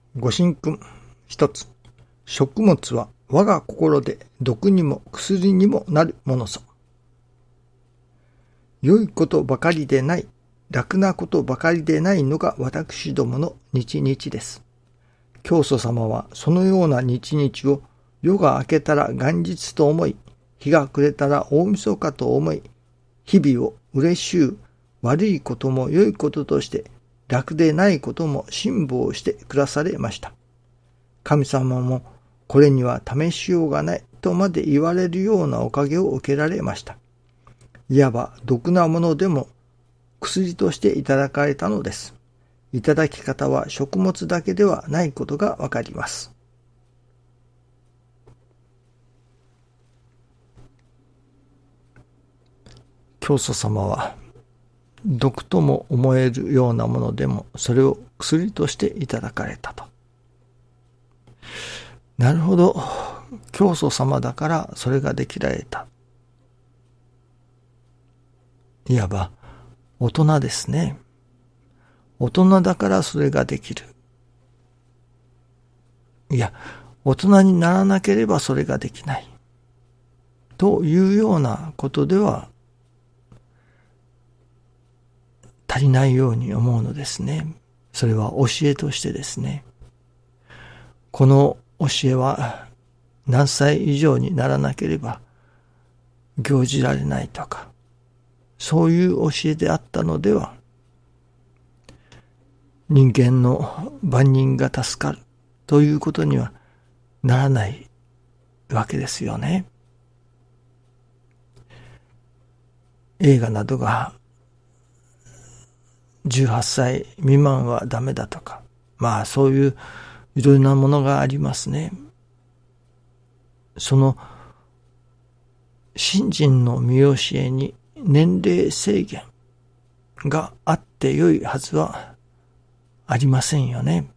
ご神君一つ。食物は我が心で毒にも薬にもなるものぞ。良いことばかりでない、楽なことばかりでないのが私どもの日々です。教祖様はそのような日々を夜が明けたら元日と思い、日が暮れたら大晦日と思い、日々を嬉しゅう、悪いことも良いこととして、楽でないことも辛抱してくだされました。神様もこれには試しようがないとまで言われるようなおかげを受けられました。いわば毒なものでも薬としていただかれたのです。いただき方は食物だけではないことがわかります。教祖様は毒とも思えるようなものでもそれを薬としていただかれたと。なるほど、教祖様だからそれができられた。いわば大人ですね。大人だからそれができる。いや、大人にならなければそれができない。というようなことでは足りないように思うのですね。それは教えとしてですね。この教えは何歳以上にならなければ行じられないとか、そういう教えであったのでは、人間の万人が助かるということにはならないわけですよね。映画などが18歳未満はダメだとか、まあそういういろいろなものがありますね。その信心の見教えに年齢制限があってよいはずはありませんよね。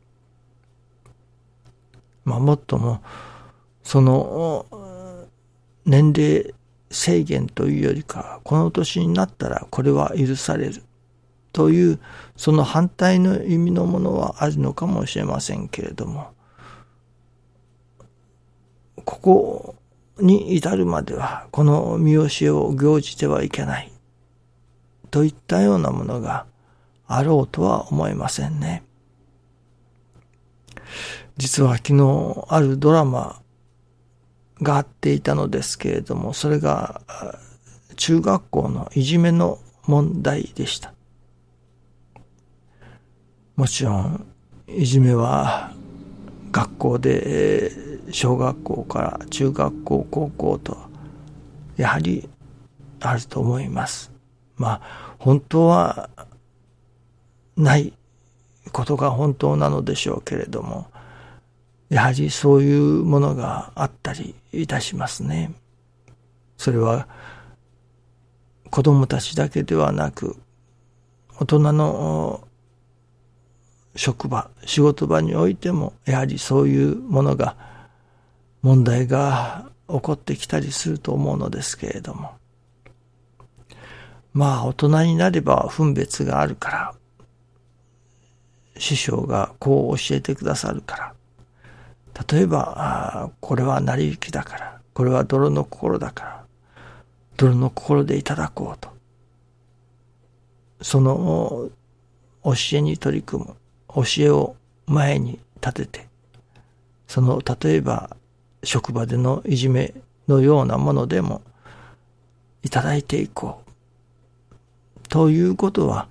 まあもっともその年齢制限というよりか、この年になったらこれは許されるというその反対の意味のものはあるのかもしれませんけれども、ここに至るまではこの見教えを行じてはいけないといったようなものがあろうとは思えませんね。実は昨日あるドラマがあっていたのですけれども、それが中学校のいじめの問題でした。もちろんいじめは学校で小学校から中学校高校とやはりあると思います。まあ本当はないことが本当なのでしょうけれども、やはりそういうものがあったりいたしますね。それは子供たちだけではなく、大人の職場、仕事場においてもやはりそういうものが、問題が起こってきたりすると思うのですけれども、まあ大人になれば分別があるから、師匠がこう教えてくださるから、例えばこれは成り行きだから、これは泥の心だから、泥の心でいただこうと、その教えに取り組む、教えを前に立てて、その例えば職場でのいじめのようなものでもいただいていこうということは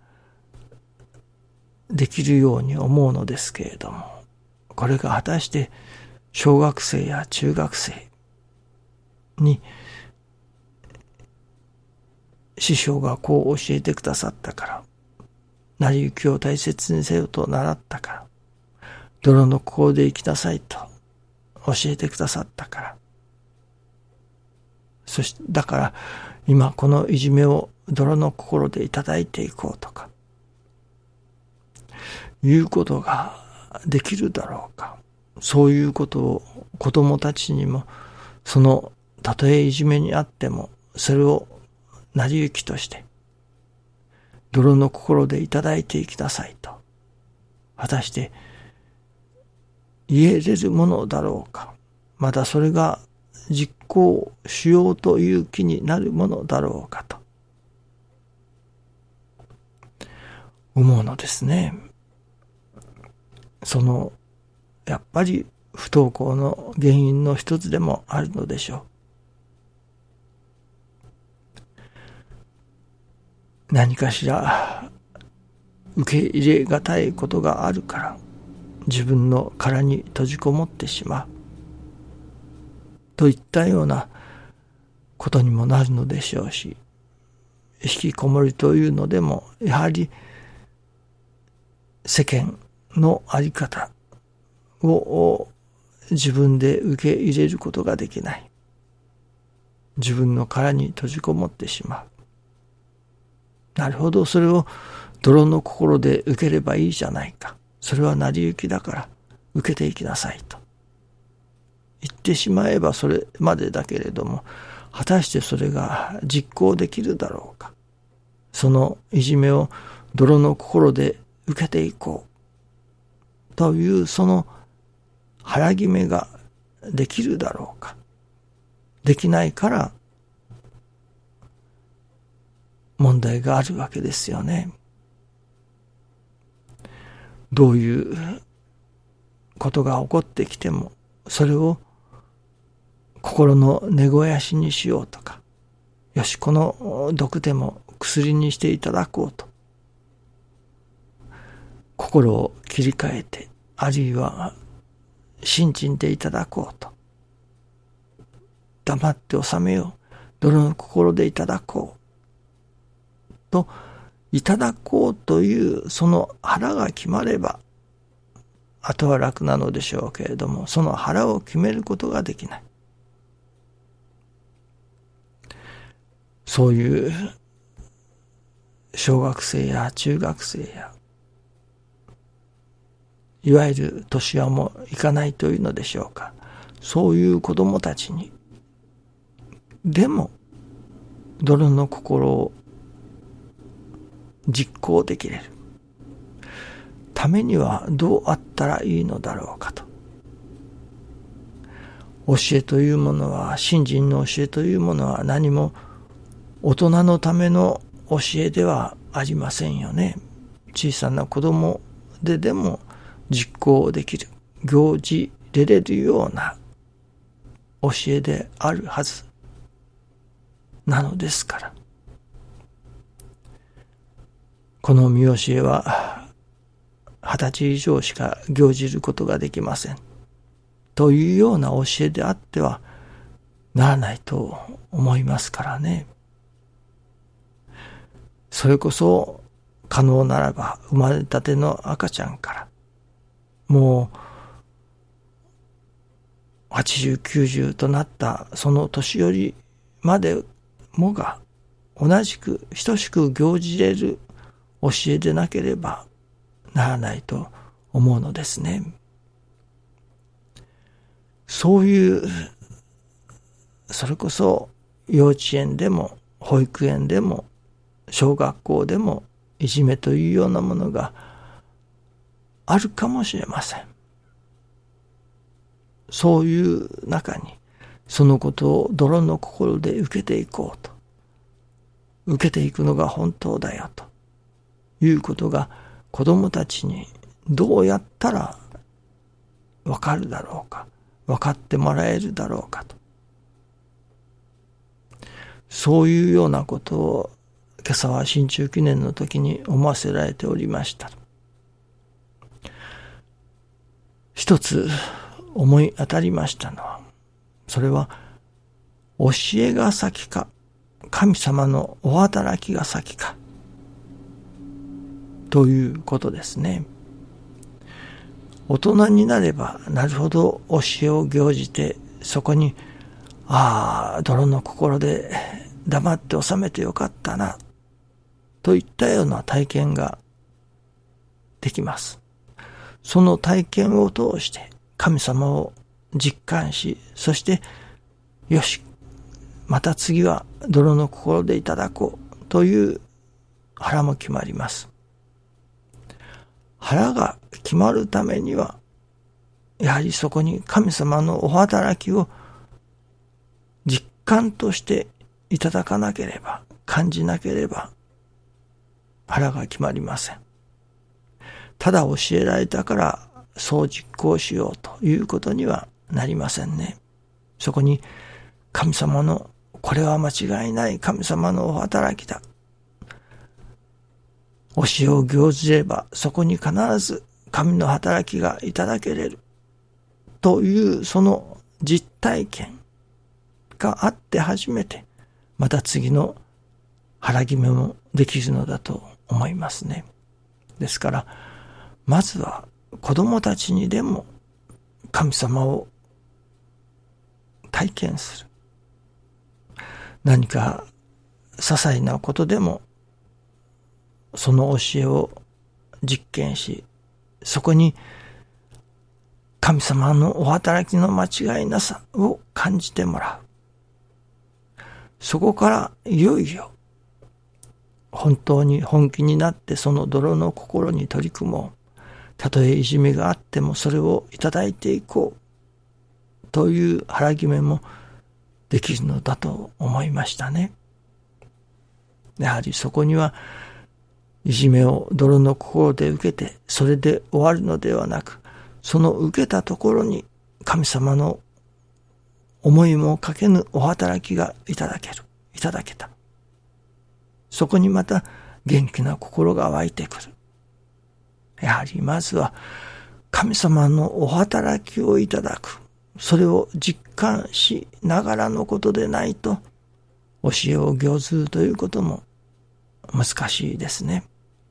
できるように思うのですけれども、これが果たして小学生や中学生に師匠がこう教えてくださったから、成り行きを大切にせよと習ったから、泥の心で生きなさいと教えてくださったから、そしてだから今このいじめを泥の心でいただいていこうとかいうことができるだろうか。そういうことを子供たちにも、そのたとえいじめにあってもそれを成り行きとして泥の心でいただいていきなさいと、果たして言えれるものだろうか。またそれが実行しようという気になるものだろうかと思うのですね。やっぱり不登校の原因の一つでもあるのでしょう。何かしら受け入れがたいことがあるから自分の殻に閉じこもってしまうといったようなことにもなるのでしょうし、引きこもりというのでもやはり世間の在り方を自分で受け入れることができない。自分の殻に閉じこもってしまう。なるほど、それを泥の心で受ければいいじゃないか。それは成り行きだから受けていきなさいと言ってしまえばそれまでだけれども、果たしてそれが実行できるだろうか。そのいじめを泥の心で受けていこうというその腹決めができるだろうか。できないから問題があるわけですよね。どういうことが起こってきてもそれを心の根肥やしにしようとか、よしこの毒でも薬にしていただこうと心を切り替えて、あるいは信心でいただこうと、黙って収めよう、泥の心でいただこうと、いただこうというその腹が決まればあとは楽なのでしょうけれども、その腹を決めることができない。そういう小学生や中学生やいわゆる年はもいかないというのでしょうか。そういう子供たちにでも泥の心を実行できれるためにはどうあったらいいのだろうかと。教えというものは、信心の教えというものは何も大人のための教えではありませんよね。小さな子供でも実行できる、行じれるような教えであるはずなのですから。この見教えは20歳以上しか行じることができませんというような教えであってはならないと思いますからね。それこそ可能ならば生まれたての赤ちゃんからもう80、90となったその年寄りまでもが同じく等しく行じれる教えでなければならないと思うのですね。そういうそれこそ幼稚園でも保育園でも小学校でもいじめというようなものがあるかもしれません。そういう中にそのことを泥の心で受けていこうと、受けていくのが本当だよということが子供たちにどうやったらわかるだろうか、分かってもらえるだろうかと、そういうようなことを今朝は新中記念の時に思わせられておりました。一つ思い当たりましたのは、それは教えが先か神様のお働きが先かということですね。大人になればなるほど教えを行じて、そこに泥の心で黙って収めてよかったなといったような体験ができます。その体験を通して神様を実感し、そしてよし、また次は泥の心でいただこうという腹も決まります。腹が決まるためにはやはりそこに神様のお働きを実感としていただかなければ、感じなければ腹が決まりません。ただ教えられたからそう実行しようということにはなりませんね。そこに神様の、これは間違いない神様のお働きだ。教えを行じればそこに必ず神の働きがいただけれるというその実体験があって初めてまた次の腹決めもできるのだと思いますね。ですからまずは子供たちにでも神様を体験する。何か些細なことでもその教えを実験し、そこに神様のお働きの間違いなさを感じてもらう。そこからいよいよ本当に本気になってその泥の心に取り組もう。たとえいじめがあってもそれをいただいていこうという腹決めもできるのだと思いましたね。やはりそこにはいじめを泥の心で受けてそれで終わるのではなく、その受けたところに神様の思いもかけぬお働きがいただけた。そこにまた元気な心が湧いてくる。やはりまずは神様のお働きをいただく。それを実感しながらのことでないと、教えを行ずるということも難しいですね。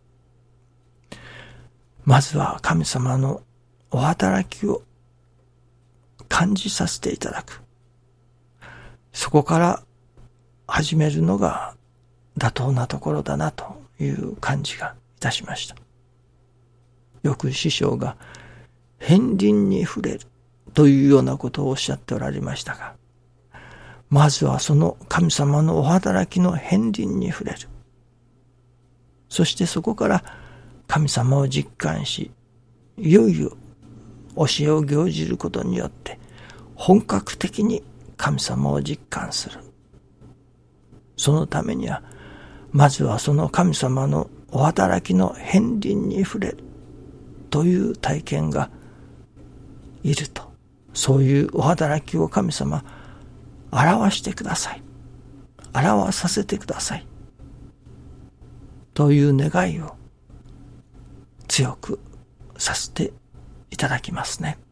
まずは神様のお働きを感じさせていただく。そこから始めるのが妥当なところだなという感じがいたしました。よく師匠が片鱗に触れるというようなことをおっしゃっておられましたが、まずはその神様のお働きの片鱗に触れる。そしてそこから神様を実感し、いよいよ教えを行じることによって本格的に神様を実感する。そのためにはまずはその神様のお働きの片鱗に触れるという体験がいると。そういうお働きを神様表してください。表させてください。という願いを強くさせていただきますね。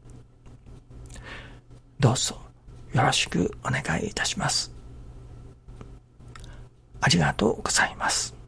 どうぞよろしくお願いいたします。ありがとうございます。